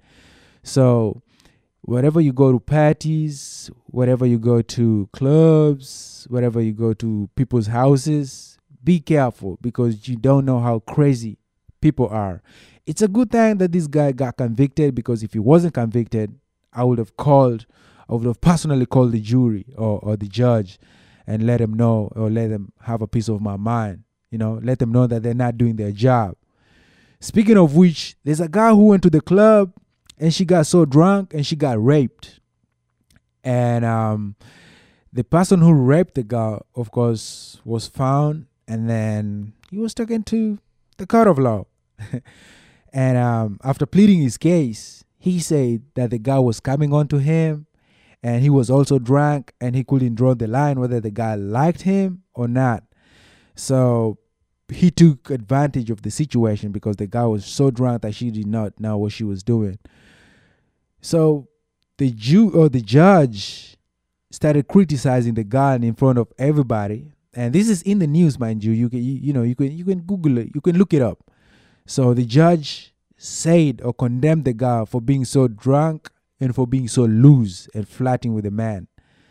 So, wherever you go to parties, wherever you go to clubs, wherever you go to people's houses, be careful because you don't know how crazy people are. It's a good thing that this guy got convicted, because if he wasn't convicted, I would have called, I would have personally called the jury or, or the judge and let them know, or let them have a piece of my mind. You know, let them know that they're not doing their job. Speaking of which, there's a guy who went to the club and she got so drunk and she got raped. And um, the person who raped the girl, of course, was found, and then he was taken to the court of law. And um, after pleading his case, he said that the guy was coming on to him and he was also drunk and he couldn't draw the line whether the guy liked him or not. So he took advantage of the situation because the guy was so drunk that she did not know what she was doing. So the Jew or the judge started criticizing the guy in front of everybody. And this is in the news, mind you. You can, you, you know, you can you can Google it. You can look it up. So the judge said or condemned the guy for being so drunk and for being so loose and flirting with the man.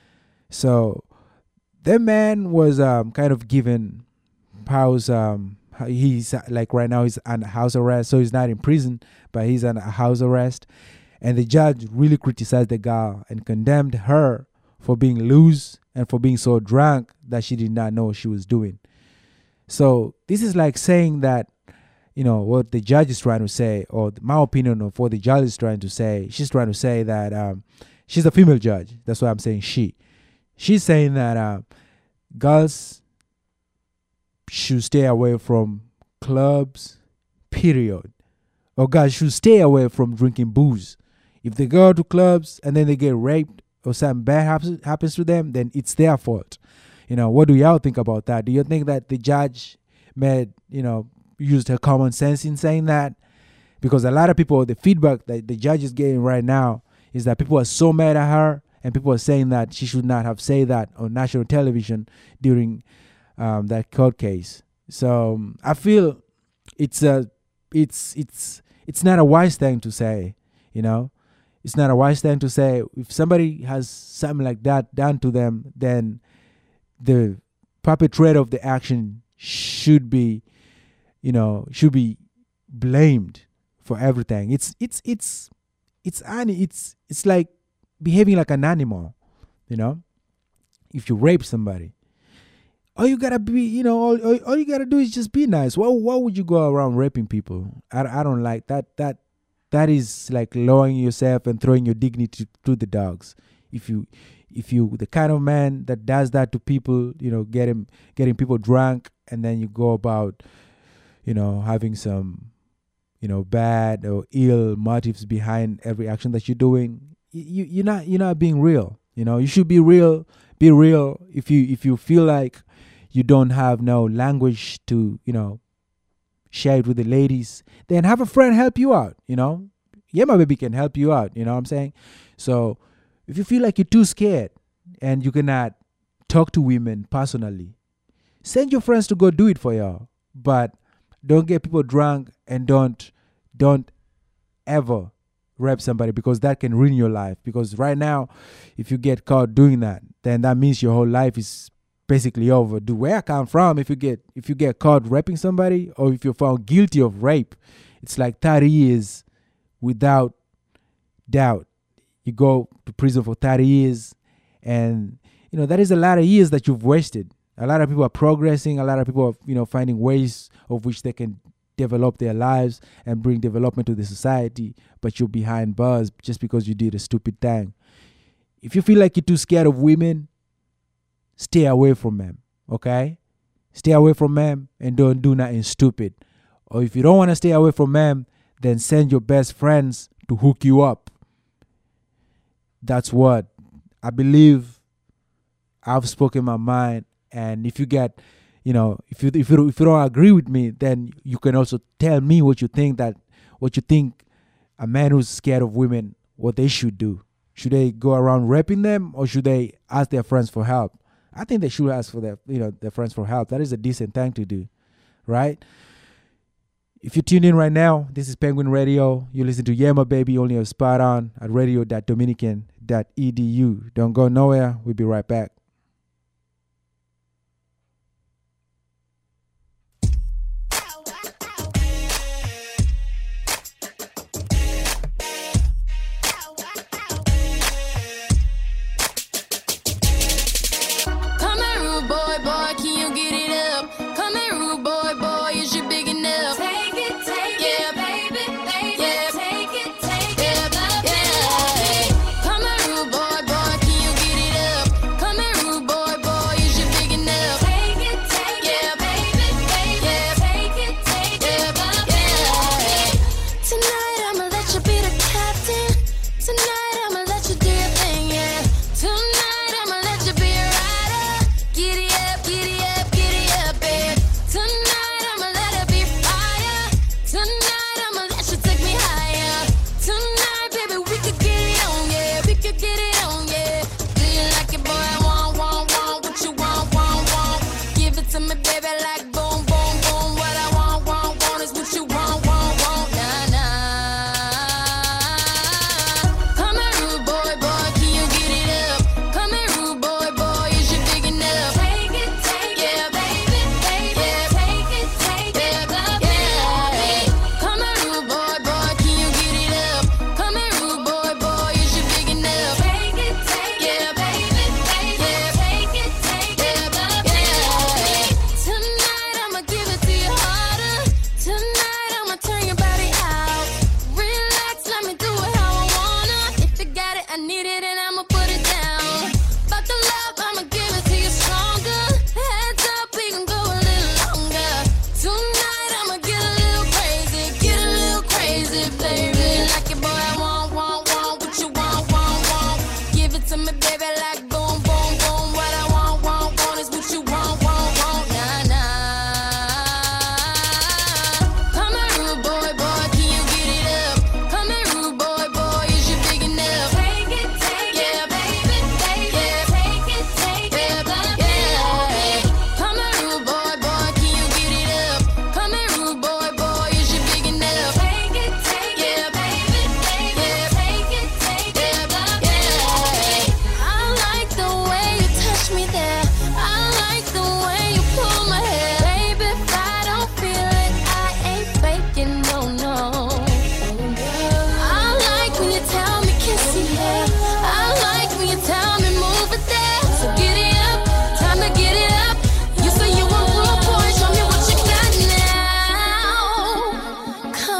So the man was um, kind of given house. Um, he's like right now he's on house arrest, so he's not in prison, but he's on a house arrest. And the judge really criticized the girl and condemned her for being loose and for being so drunk that she did not know what she was doing. So this is like saying that, you know, what the judge is trying to say, or my opinion of what the judge is trying to say. She's trying to say that um, she's a female judge. That's why I'm saying she. She's saying that uh, girls should stay away from clubs, period. Or guys should stay away from drinking booze. If they go to clubs and then they get raped or something bad happens, happens to them, then it's their fault. You know, what do y'all think about that? Do you think that the judge made, you know, used her common sense in saying that? Because a lot of people, the feedback that the judge is getting right now is that people are so mad at her and people are saying that she should not have said that on national television during um, that court case. So um, I feel it's a, it's it's it's not a wise thing to say, you know. It's not a wise thing to say. If somebody has something like that done to them, then the perpetrator of the action should be, you know, should be blamed for everything. It's it's it's it's it's it's like behaving like an animal, you know. If you rape somebody, all you gotta be, you know, all, all, all you gotta do is just be nice. Why why would you go around raping people? I, I don't like that. That that is like lowering yourself and throwing your dignity to, to the dogs. If you if you the kind of man that does that to people, you know, getting getting people drunk, and then you go about, you know, having some, you know, bad or ill motives behind every action that you're doing, you you're not you're not being real. You know, you should be real. Be real. If you if you feel like you don't have no language to, you know, share it with the ladies, then have a friend help you out. You know, yeah, my baby can help you out. You know what I'm saying? So if you feel like you're too scared and you cannot talk to women personally, send your friends to go do it for y'all. But don't get people drunk, and don't don't ever rape somebody, because that can ruin your life. Because right now, if you get caught doing that, then that means your whole life is basically over. Do where I come from, if you get if you get caught raping somebody, or if you're found guilty of rape, it's like thirty years without doubt. You go to prison for thirty years, and you know that is a lot of years that you've wasted. A lot of people are progressing. A lot of people are, you know, finding ways of which they can develop their lives and bring development to the society, but you're behind bars just because you did a stupid thing. If you feel like you're too scared of women, stay away from them, okay? Stay away from them and don't do nothing stupid. Or if you don't want to stay away from them, then send your best friends to hook you up. That's what I believe. I've spoken my mind. And if you get, you know, if you if you if you don't agree with me, then you can also tell me what you think that what you think a man who's scared of women, what they should do. Should they go around raping them, or should they ask their friends for help? I think they should ask for their you know their friends for help. That is a decent thing to do, right? If you tune in right now, this is Penguin Radio. You listen to Yeah My Baby only on Spot On at radio dot dominican dot e d u. Don't go nowhere. We'll be right back. Come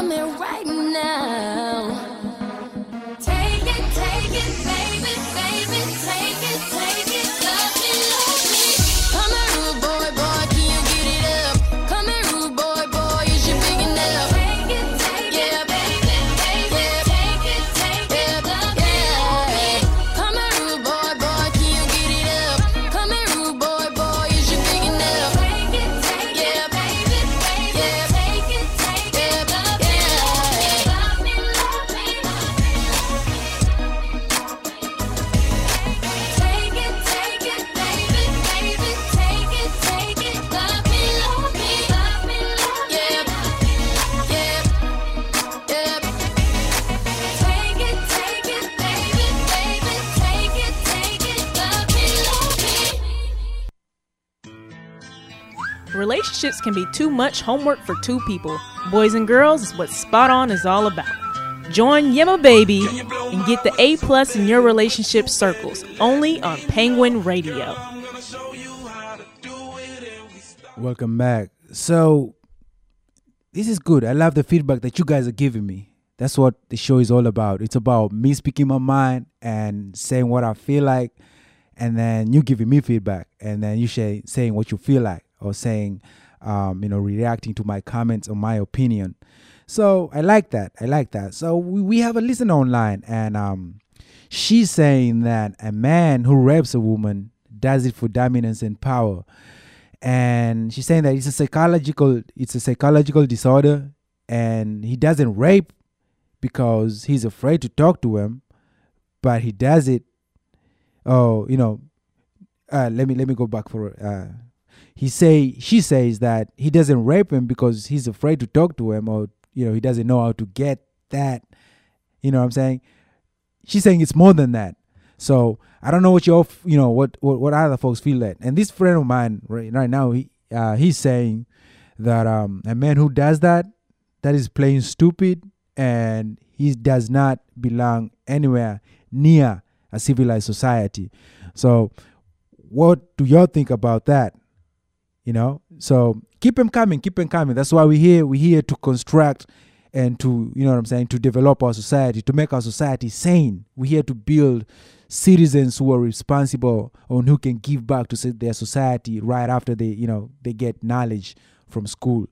me right now. Take it, take it, baby, baby, take it, take it, love me, love me. Come here, rude boy, boy, can you get it up? Come here, rude boy, boy, is you big enough? Take it, take it, baby, baby, take it, take it, love me, love me. Come here, rude boy, boy, can you get it up? Come here, rude boy, boy, is you big enough? Take it, take it, baby, baby, take it, take it, love me, love me, love me, love me. Take it, take it, baby, baby, take it, take it, love me, love me, love me, love me. Yeah, yeah, yeah. Take it, take it, baby, baby, take it, take it, love me, love me. Relationships can be too much homework for two people. Boys and girls is what Spot On is all about. Join Yema Baby and get the A plus in your relationship circles, only on Penguin Radio. Welcome back. So, this is good. I love the feedback that you guys are giving me. That's what the show is all about. It's about me speaking my mind and saying what I feel like, and then you giving me feedback, and then you say, saying what you feel like, or saying, um, you know, reacting to my comments or my opinion. So I like that. I like that. So we, we have a listener online, and um, she's saying that a man who rapes a woman does it for dominance and power. And she's saying that it's a psychological, it's a psychological disorder, and he doesn't rape because he's afraid to talk to him, but he does it. Oh, you know, uh, let me let me go back for. Uh, he say she says that he doesn't rape him because he's afraid to talk to him, or you know, he doesn't know how to get that. You know what I'm saying? She's saying it's more than that. So I don't know what you you know what, what what other folks feel that. And this friend of mine right, right now, he uh, he's saying that um, a man who does that, that is playing stupid, and he does not belong anywhere near a civilized society. So what do y'all think about that? You know, so keep them coming, keep them coming. That's why we're here. We're here to construct and to, you know what I'm saying, to develop our society, to make our society sane. We're here to build citizens who are responsible and who can give back to their society right after they, you know, they get knowledge from school.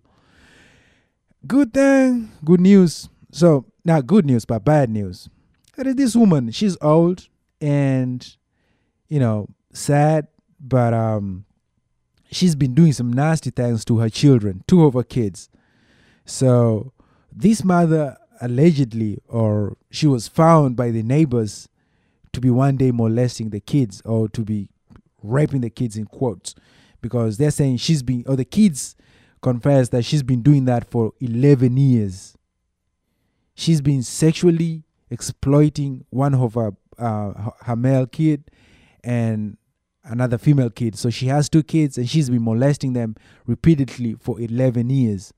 Good thing, good news. So, not good news, but bad news. There is this woman, she's old and, you know, sad, but um, she's been doing some nasty things to her children, two of her kids. So, this mother allegedly, or she was found by the neighbors to be one day molesting the kids, or to be raping the kids in quotes, because they're saying she's been, or the kids confess that she's been doing that for eleven years. She's been sexually exploiting one of her, uh, her male kid and another female kid. So she has two kids and she's been molesting them repeatedly for eleven years.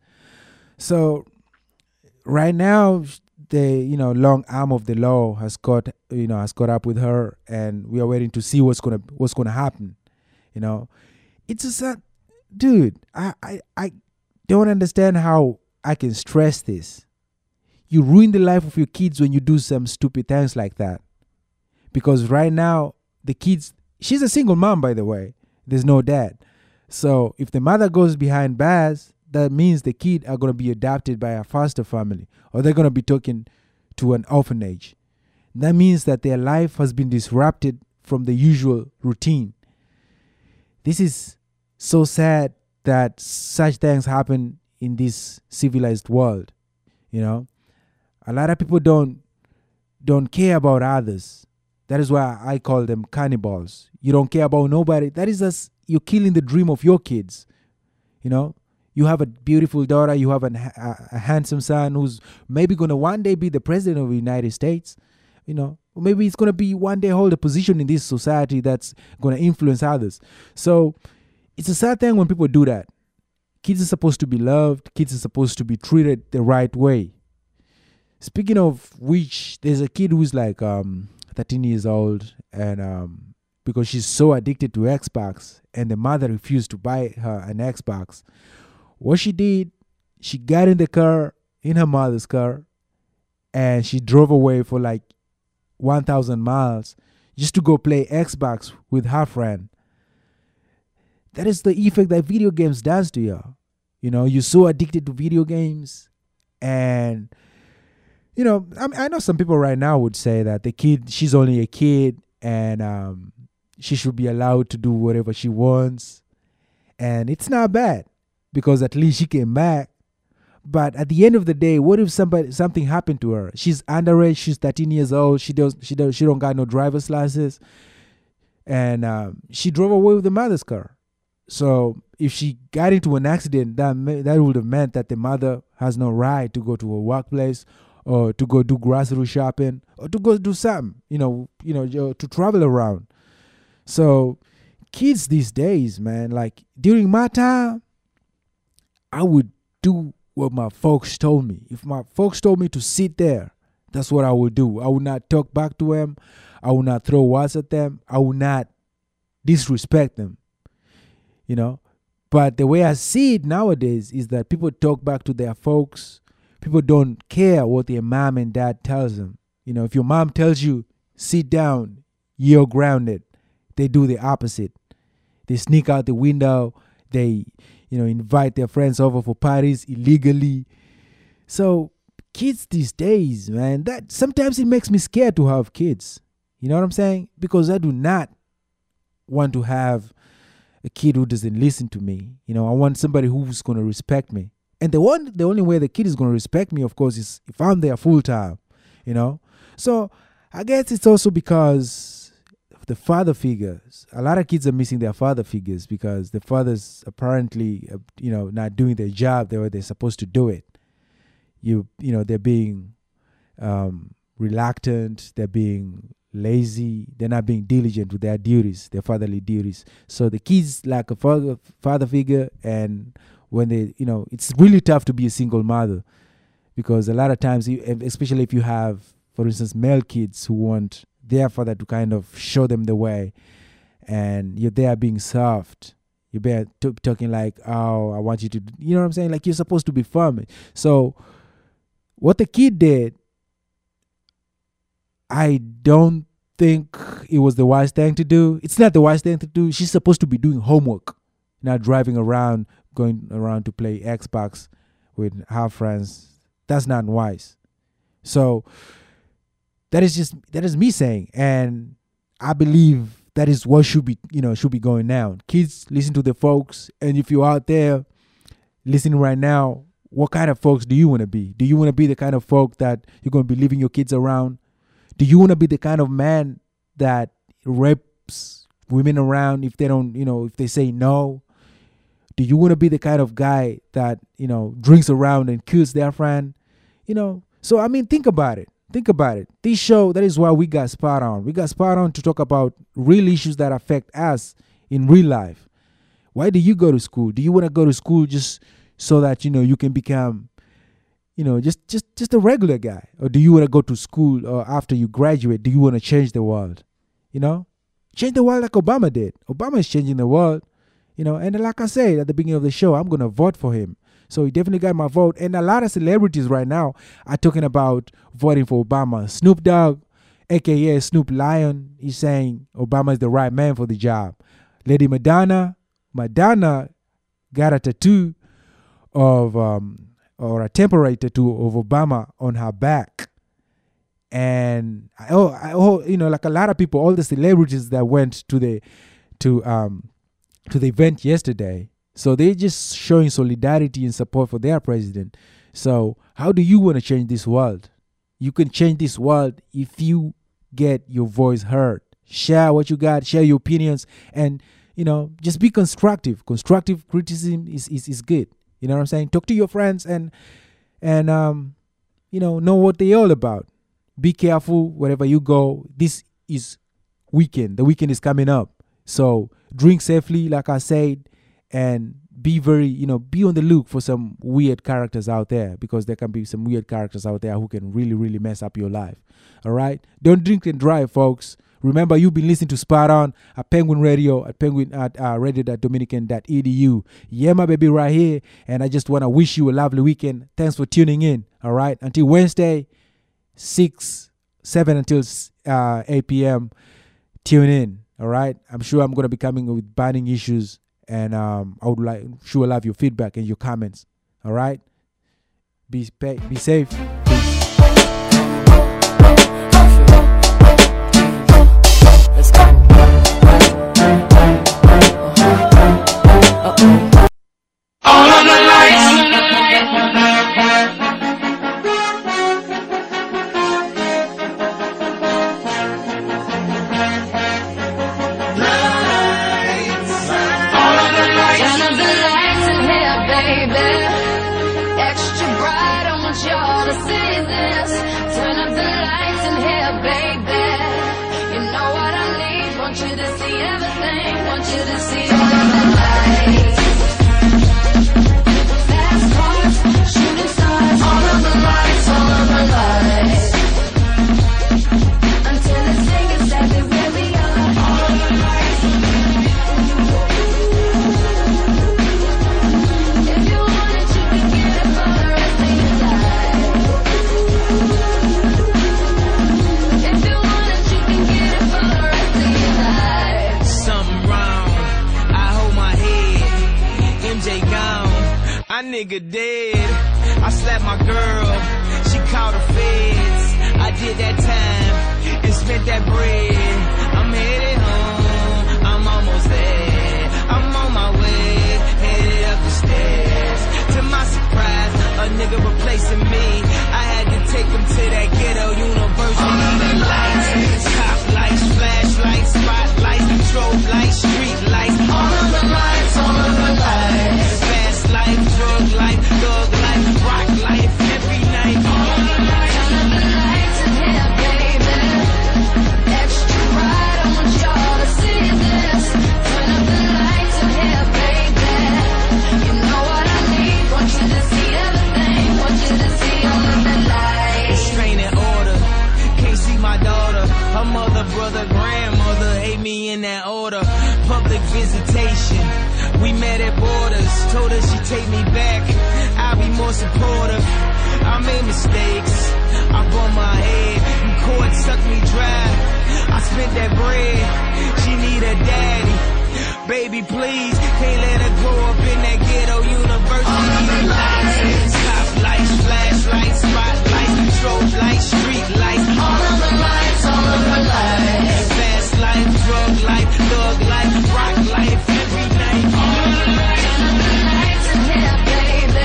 So right now, the you know long arm of the law has got you know has caught up with her, and we are waiting to see what's gonna what's gonna happen. You know, it's just that, dude. I, I I don't understand how I can stress this. You ruin the life of your kids when you do some stupid things like that. Because right now the kids, she's a single mom, by the way. There's no dad. So if the mother goes behind bars, that means the kid are going to be adopted by a foster family, or they're going to be taken to an orphanage. That means that their life has been disrupted from the usual routine. This is so sad that such things happen in this civilized world. You know, a lot of people don't don't care about others. That is why I call them cannibals. You don't care about nobody. That is just, you're killing the dream of your kids. You know, you have a beautiful daughter, you have an, a, a handsome son who's maybe going to one day be the president of the United States. You know, or maybe he's going to be one day hold a position in this society that's going to influence others. So it's a sad thing when people do that. Kids are supposed to be loved. Kids are supposed to be treated the right way. Speaking of which, there's a kid who's like um, thirteen years old, and um, because she's so addicted to Xbox, and the mother refused to buy her an Xbox, what she did, she got in the car in her mother's car, and she drove away for like one thousand miles just to go play Xbox with her friend. That is the effect that video games does to you. You know, you're so addicted to video games. And, you know, I, mean, I know some people right now would say that the kid, she's only a kid, and um, she should be allowed to do whatever she wants. And it's not bad, because at least she came back. But at the end of the day, what if somebody something happened to her? She's underage. She's thirteen years old. She does. She does. She don't got no driver's license, and um, she drove away with the mother's car. So if she got into an accident, that may, that would have meant that the mother has no right to go to a workplace, or to go do grocery shopping, or to go do something. You know, you know, to travel around. So kids these days, man, like during my time, I would do what my folks told me. If my folks told me to sit there, that's what I would do. I would not talk back to them. I would not throw words at them. I would not disrespect them. You know? But the way I see it nowadays is that people talk back to their folks. People don't care what their mom and dad tells them. You know, if your mom tells you, sit down, you're grounded, they do the opposite. They sneak out the window. They, you know, invite their friends over for parties illegally. So kids these days, man, that sometimes it makes me scared to have kids. You know what I'm saying? Because I do not want to have a kid who doesn't listen to me. You know, I want somebody who's going to respect me. And the one, the only way the kid is going to respect me, of course, is if I'm there full time, you know? So I guess it's also because the father figures. A lot of kids are missing their father figures because the fathers apparently, uh, you know, not doing their job the way they're supposed to do it. You, you know, they're being um, reluctant. They're being lazy. They're not being diligent with their duties, their fatherly duties. So the kids lack a father father figure, and when they, you know, it's really tough to be a single mother because a lot of times, especially if you have, for instance, male kids who want their father to kind of show them the way, and you're there being soft. You're there t- talking like, oh, I want you to, you know what I'm saying? Like you're supposed to be firm. So what the kid did, I don't think it was the wise thing to do. It's not the wise thing to do. She's supposed to be doing homework, not driving around, going around to play Xbox with her friends. That's not wise. So that is just, that is me saying. And I believe that is what should be, you know, should be going down. Kids, listen to the folks. And if you're out there listening right now, what kind of folks do you want to be? Do you want to be the kind of folk that you're going to be leaving your kids around? Do you want to be the kind of man that rapes women around if they don't, you know, if they say no? Do you want to be the kind of guy that, you know, drinks around and kills their friend? You know, so I mean, think about it. Think about it. This show, that is why we got Spot On. We got Spot On to talk about real issues that affect us in real life. Why do you go to school? Do you want to go to school just so that, you know, you can become, you know, just, just, just a regular guy? Or do you want to go to school, or after you graduate, do you want to change the world? You know, change the world like Obama did. Obama is changing the world, you know, and like I said at the beginning of the show, I'm going to vote for him. So he definitely got my vote. And a lot of celebrities right now are talking about voting for Obama. Snoop Dogg, a k a. Snoop Lion, he's saying Obama is the right man for the job. Lady Madonna, Madonna got a tattoo of, um, or a temporary tattoo of Obama on her back. And, oh, I, oh, you know, like a lot of people, all the celebrities that went to the, to, um, to the event yesterday, so they're just showing solidarity and support for their president. So how do you want to change this world? You can change this world if you get your voice heard. Share what you got, share your opinions, and, you know, just be constructive. Constructive criticism is, is, is good. You know what I'm saying? Talk to your friends and, and um, you know, know what they're all about. Be careful wherever you go. This is weekend. The weekend is coming up. So drink safely, like I said, and be very, you know, be on the look for some weird characters out there, because there can be some weird characters out there who can really, really mess up your life. All right? Don't drink and drive, folks. Remember, you've been listening to Spot On at Penguin Radio, at Penguin at uh, radio dot dominican dot e d u. Yeah, my baby, right here. And I just want to wish you a lovely weekend. Thanks for tuning in. All right. Until Wednesday, six, seven until uh, eight p.m. Tune in. All right. I'm sure I'm going to be coming with burning issues. And um, I would like sure love your feedback and your comments. All right. Be be safe. Let's go. All of the lights. Nigga dead. I slapped my girl. She called the feds. I did that time and spent that bread. I'm headed home. I'm almost there. I'm on my way, headed up the stairs. To my surprise, a nigga replacing me. I had to take him to that ghetto university. The lights, top lights, flashlights, spotlights, strobe lights, street lights. All of the lights, all of the lights. Fast life, drug life, thug life, rock life, every night. All of the lights, all of the lights in here, baby. Extra bright, I want y'all to see this. Turn up the lights in here, baby. You know what I need, want you to see everything, want you to see all of the lights. Restraining order, can't see my daughter. Her mother, brother, grandmother hate me in that order. Public visitation, we met at borders. Told her she'd take me back, I'll be more supportive. I made mistakes, I bumped my head. You court sucked me dry, I spent that bread. She need a daddy, baby please. Can't let her grow up in that ghetto university. All of the lights, top lights, flashlights, spotlights, strobe lights, street lights. All of the lights, all of the lights. Fast life, drug life, thug life, rock life, every night. All of the lights, all of the lights in here, baby.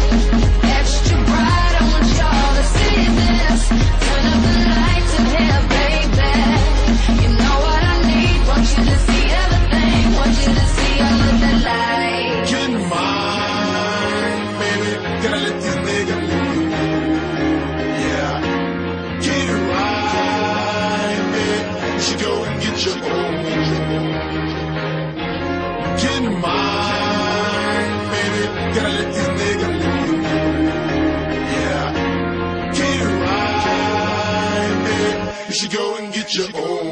Extra bright, I want y'all to see this. Turn up the lights in here, baby. You know what I need, want you to see everything, want you to see all of the lights. Get in mine, baby. Gotta let this nigga live. Yeah. Get it right, baby. You should go and get your own. Get in mine, baby. Gotta let this nigga live. Yeah. Get it right, baby. You should go and get your own.